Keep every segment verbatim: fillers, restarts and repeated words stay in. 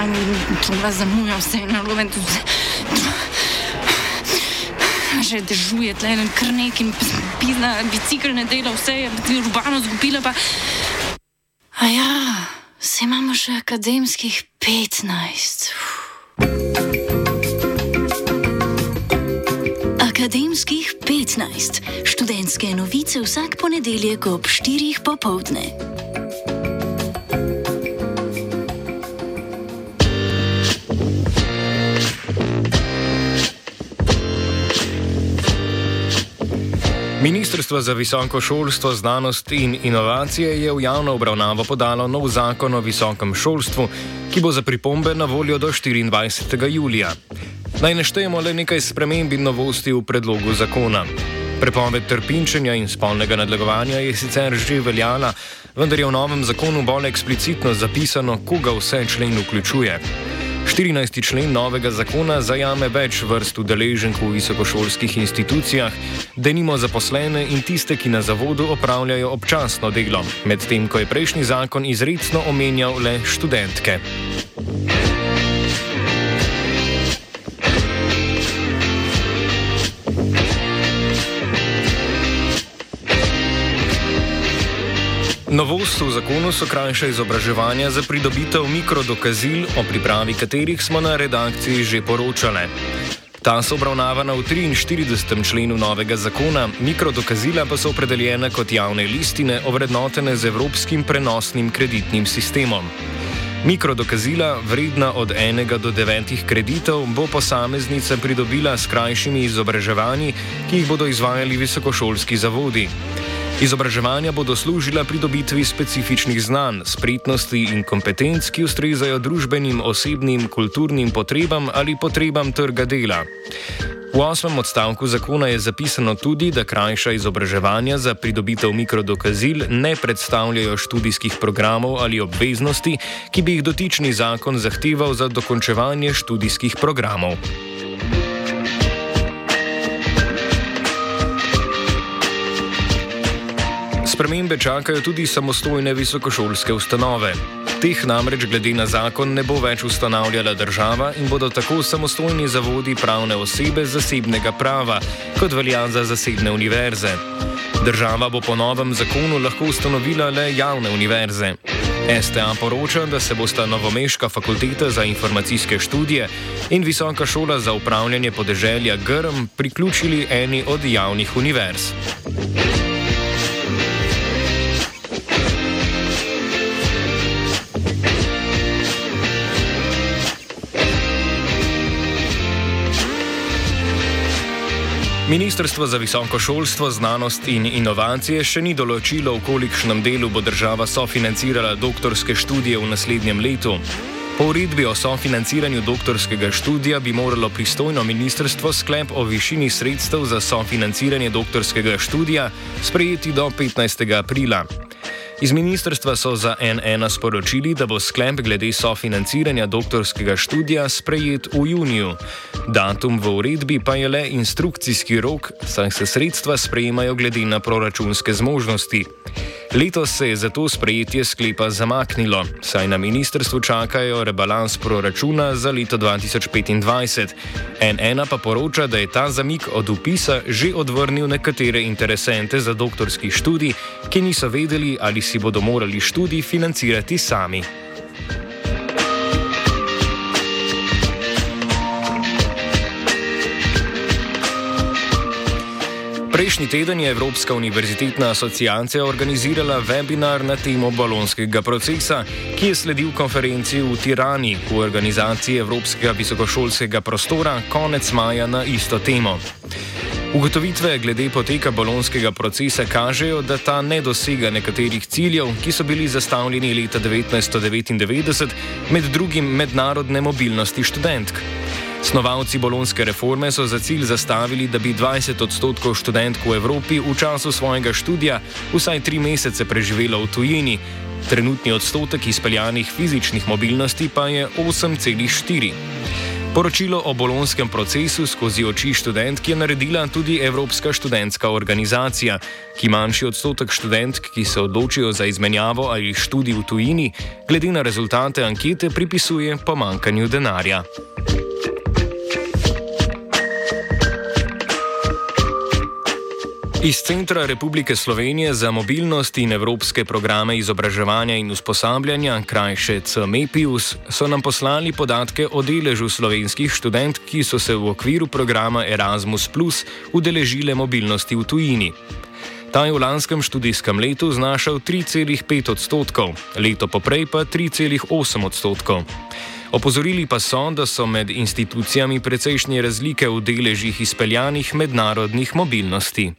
manj vas zamuja, vse je narobe. Že dežuje tle, kar nek in pizna, bicikl ne dela, vse je urbano zgubila, pa... A ja, vse imamo še akademskih petnajst. Akademskih petnajst. Študentske novice vsak ponedeljek ob štirih popoldne. Ministrstvo za visoko šolstvo, znanost in inovacije je v javno obravnavo podalo nov zakon o visokem šolstvu, ki bo za pripombe na voljo do štiriindvajsetega julija. Naj naštejemo le nekaj sprememb in novosti v predlogu zakona. Prepoved trpinčenja in spolnega nadlegovanja je sicer že veljala, vendar je v novem zakonu bolj eksplicitno zapisano, koga vse člen vključuje. štirinajsti člen novega zakona zajame več vrst udeleženk v visokošolskih institucijah, denimo zaposlene in tiste, ki na zavodu opravljajo občasno delo, medtem ko je prejšnji zakon izrecno omenjal le študentke. Novost v zakonu so krajša izobraževanja za pridobitev mikrodokazil, o pripravi katerih smo na redakciji že poročali. Ta so obravnavana v triinštiridesetem členu novega zakona, mikrodokazila pa so opredeljena kot javne listine, ovrednotene z evropskim prenosnim kreditnim sistemom. Mikrodokazila, vredna od enega do devetih kreditov, bo posameznica pridobila s krajšimi izobraževanji, ki jih bodo izvajali visokošolski zavodi. Izobraževanja bodo služila pridobitvi specifičnih znanj, spretnosti in kompetenc, ki ustrezajo družbenim, osebnim, kulturnim potrebam ali potrebam trga dela. V osmem odstavku zakona je zapisano tudi, da krajša izobraževanja za pridobitev mikrodokazil ne predstavljajo študijskih programov ali obveznosti, ki bi jih dotični zakon zahteval za dokončevanje študijskih programov. Spremembe čakajo tudi samostojne visokošolske ustanove. Teh namreč glede na zakon ne bo več ustanavljala država in bodo tako samostojni zavodi pravne osebe zasebnega prava, kot velja za zasebne univerze. Država bo po novem zakonu lahko ustanovila le javne univerze. S T A poroča, da se bosta Novomeška fakulteta za informacijske študije in Visoka šola za upravljanje podeželja Grm priključili eni od javnih univerz. Ministrstvo za visoko šolstvo, znanost in inovacije še ni določilo, v kolikšnem delu bo država sofinancirala doktorske študije v naslednjem letu. Po uredbi o sofinanciranju doktorskega študija bi moralo pristojno ministrstvo sklep o višini sredstev za sofinanciranje doktorskega študija sprejeti do petnajstega aprila. Iz ministrstva so za N ena sporočili, da bo sklep glede sofinanciranja doktorskega študija sprejet v juniju. Datum v uredbi pa je le instrukcijski rok, saj se sredstva sprejemajo glede na proračunske zmožnosti. Letos se je zato sprejetje sklepa zamaknilo, saj na ministrstvu čakajo rebalans proračuna za leto dva tisoč petindvajset. N ena pa poroča, da je ta zamik od vpisa že odvrnil nekatere interesente za doktorski študij, ki niso vedeli, ali si bodo morali študij financirati sami. Prejšnji teden je Evropska univerzitetna asociacija organizirala webinar na temo bolonskega procesa, ki je sledil konferenci v Tirani v organizaciji Evropskega visokošolskega prostora konec maja na isto temo. Ugotovitve glede poteka bolonskega procesa kažejo, da ta ne dosega nekaterih ciljev, ki so bili zastavljeni leta devetnajststo devetindevetdeset, med drugim mednarodne mobilnosti študentk. Snovalci bolonske reforme so za cilj zastavili, da bi dvajset odstotkov študentk v Evropi v času svojega študija vsaj tri mesece preživelo v tujini. Trenutni odstotek izpeljanih fizičnih mobilnosti pa je osem celih štiri. Poročilo o bolonjskem procesu skozi oči študentk je naredila tudi Evropska študentska organizacija, ki manjši odstotek študentk, ki se odločijo za izmenjavo ali študij v tujini, glede na rezultate ankete pripisuje pomanjkanju denarja. Iz Centra Republike Slovenije za mobilnost in evropske programe izobraževanja in usposabljanja, krajše CEMEPIUS, so nam poslali podatke o deležu slovenskih študentk, ki so se v okviru programa Erasmus plus udeležile mobilnosti v tujini. Ta je v lanskem študijskem letu znašal tri celih pet odstotkov, leto poprej pa tri celih osem odstotkov. Opozorili pa so, da so med institucijami precejšnje razlike v deležih izpeljanih mednarodnih mobilnosti.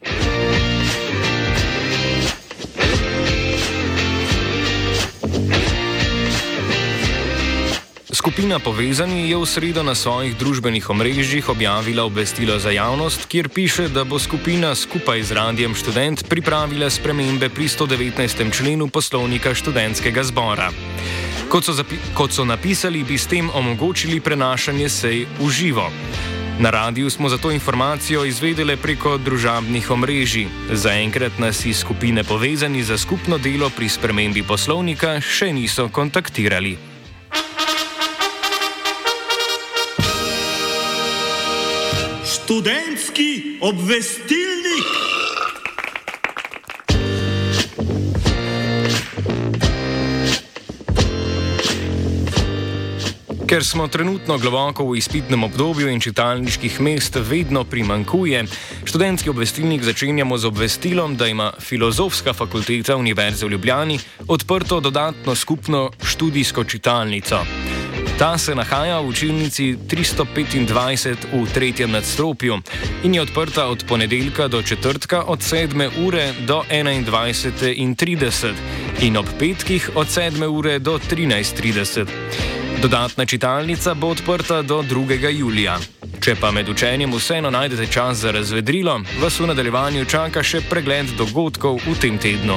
Skupina Povezani je v sredo na svojih družbenih omrežjih objavila obvestilo za javnost, kjer piše, da bo skupina skupaj z Radijem Študent pripravila spremembe pri sto devetnajstem členu Poslovnika študentskega zbora. Kot so, zapi- kot so napisali, bi s tem omogočili prenašanje sej v živo. Na radiju smo zato informacijo izvedele preko družabnih omrežij. Zaenkrat nas iz skupine Povezani za skupno delo pri spremembi poslovnika še niso kontaktirali. Študentski obvestilnik. Ker smo trenutno globoko v izpitnem obdobju in čitalniških mest vedno primanjkuje, študentski obvestilnik začenjamo z obvestilom, da ima Filozofska fakulteta Univerze v Ljubljani odprto dodatno skupno študijsko čitalnico. Ta se nahaja v učilnici tristo petindvajset v tretjem nadstropju in je odprta od ponedeljka do četrtka od sedme ure do enaindvajsete in trideset in ob petkih od sedme ure do trinajst trideset. Dodatna čitalnica bo odprta do drugega julija. Če pa med učenjem vseeno najdete čas za razvedrilo, vas v nadaljevanju čaka še pregled dogodkov v tem tednu.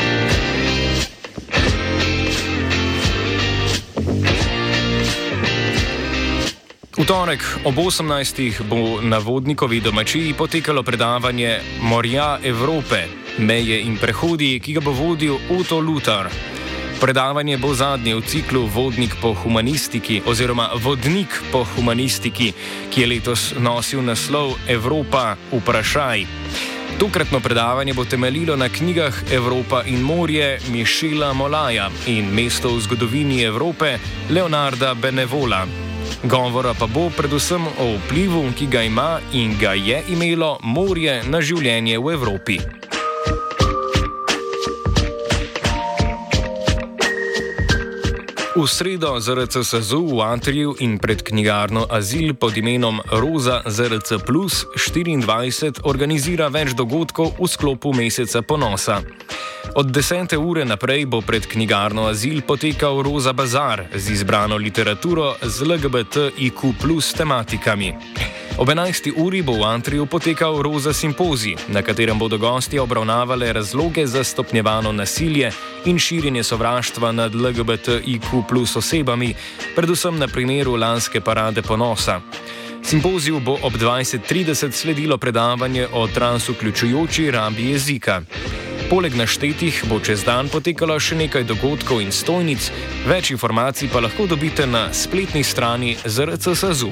V torek ob osemnajstih bo na Vodnikovi domačiji potekalo predavanje Morja Evrope, meje in prehodi, ki ga bo vodil Otto Lutar. Predavanje bo zadnje v ciklu Vodnik po humanistiki oziroma Vodnik po humanistiki, ki je letos nosil naslov Evropa vprašaj. Tokratno predavanje bo temeljilo na knjigah Evropa in morje Michela Molaja in Mesto v zgodovini Evrope Leonarda Benevola. Govora pa bo predvsem o vplivu, ki ga ima in ga je imelo morje na življenje v Evropi. V sredo Z R C SAZU v Atriju in pred knjigarno Azil pod imenom Roza Z R C plus štiriindvajset organizira več dogodkov v sklopu Meseca ponosa. Od desete ure naprej bo pred knjigarno Azil potekal Roza bazar z izbrano literaturo z L G B T I Q plus tematikami. Ob enajsti uri bo v Antriju potekal Roza simpozij, na katerem bodo gostje obravnavale razloge za stopnjevano nasilje in širjenje sovraštva nad L G B T I Q plus osebami, predvsem na primeru lanske parade ponosa. Simpoziju bo ob dvajset trideset sledilo predavanje o transvključujoči rabi jezika. Poleg naštetih bo čez dan potekalo še nekaj dogodkov in stojnic, več informacij pa lahko dobite na spletni strani Z R C SAZU.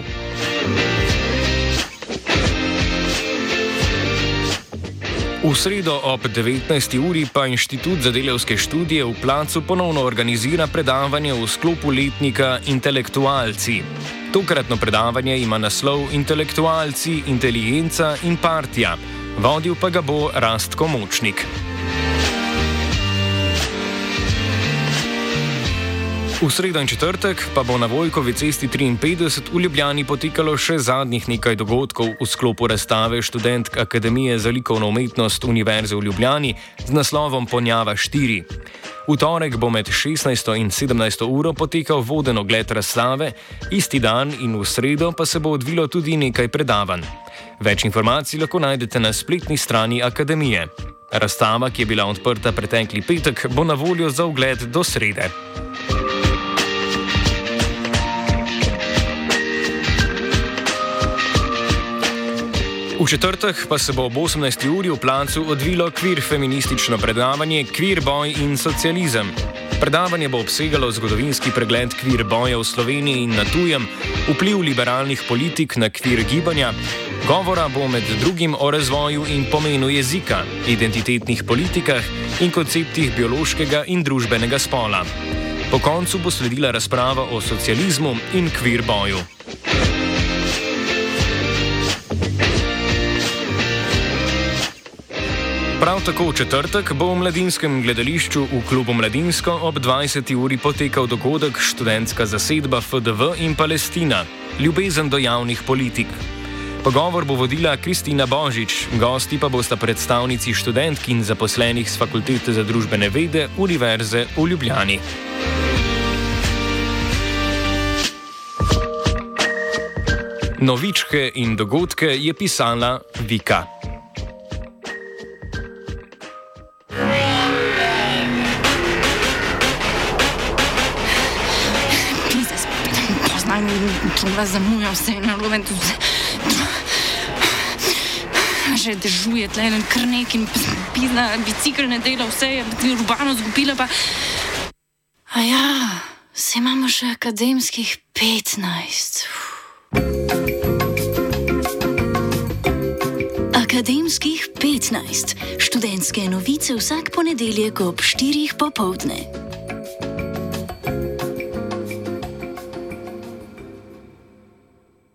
V sredo ob devetnajsti uri pa Inštitut za delavske študije v Placu ponovno organizira predavanje v sklopu letnika Intelektualci. Tokratno predavanje ima naslov Intelektualci, inteligenca in partija. Vodil pa ga bo Rastko Močnik. V sredo in četrtek pa bo na Vojkovi cesti triinpetdeset v Ljubljani potekalo še zadnjih nekaj dogodkov v sklopu razstave študentk Akademije za likovno umetnost Univerze v Ljubljani z naslovom Ponjava štiri. V torek bo med šestnajsto in sedemnajsto uro potekal voden ogled razstave, isti dan in v sredo pa se bo odvilo tudi nekaj predavanj. Več informacij lahko najdete na spletni strani Akademije. Razstava, ki je bila odprta pretekli petek, bo na voljo za ogled do srede. V četrtek pa se bo ob osemnajsti uri v Plancu odvilo kvir feministično predavanje Kvir boj in socializem. Predavanje bo obsegalo zgodovinski pregled kvir boja v Sloveniji in na tujem, vpliv liberalnih politik na kvir gibanja. Govora bo med drugim o razvoju in pomenu jezika, identitetnih politikah in konceptih biološkega in družbenega spola. Po koncu bo sledila razprava o socializmu in kvir boju. Prav tako v četrtek bo v Mladinskem gledališču v klubu Mladinsko ob dvajseti uri potekal dogodek Študentska zasedba F D V in Palestina – ljubezen do javnih politik. Pogovor bo vodila Kristina Božič, gosti pa bosta predstavnici študentk in zaposlenih z Fakultete za družbene vede Univerze v Ljubljani. Novičke in dogodke je pisala Vika. Čula zamujam se na loven tu. Že dežuje tle en krnek in pizna bicikl ne dela, vse je urbano zgubila pa... A ja, se imamo še akademskih petnajst. Akademskih petnajst. Študentske novice vsak ponedeljek ob štirih popoldne.